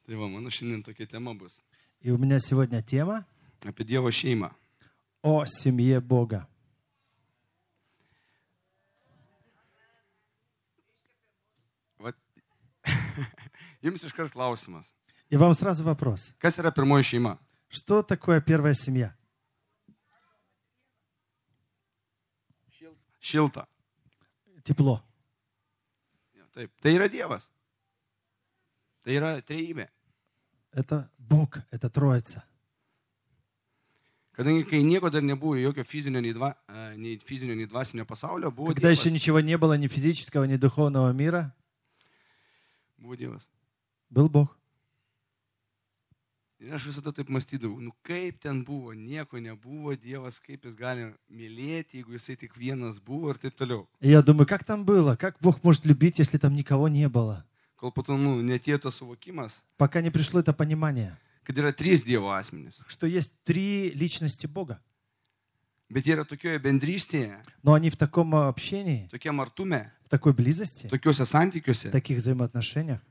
Tai va, mano šiandien tokia tema bus И у меня сегодня тема apie Dievo šeimą. о семье Бога. Vat, jums iškart klausimas. И вам сразу вопрос. Kas yra pirmoji šeima? Что такое первая семья? Šilta. Тепло. Taip, tai yra Dievas. Tai yra trejybė. Это Бог, это Троица. Kadangi kai nieko dar nebuvo, jokio fizinio, nei fizinio, nei dvasinio pasaulio, buvo Когда еще Dievas. ничего не было, ни физического, ни духовного мира, Buvo Dievas. был Бог. Ir aš visada taip mąstydavau, nu kaip ten buvo, nieko nebuvo, Dievas, kaip jis gali mylėti, jeigu jisai tik vienas buvo ir taip toliau. И я думаю, как там было? Как Бог может любить, если там никого не было? Kol po to, netėjo tas suvokimas, Пока не пришло это понимание, kad yra trys Dievo asmenys. что есть три личности Бога. Bet jie yra tokioje bendrystėje, Но они в таком общении, tokiam artume, в такой близости, tokiuose в santykiuose, таких взаимоотношениях,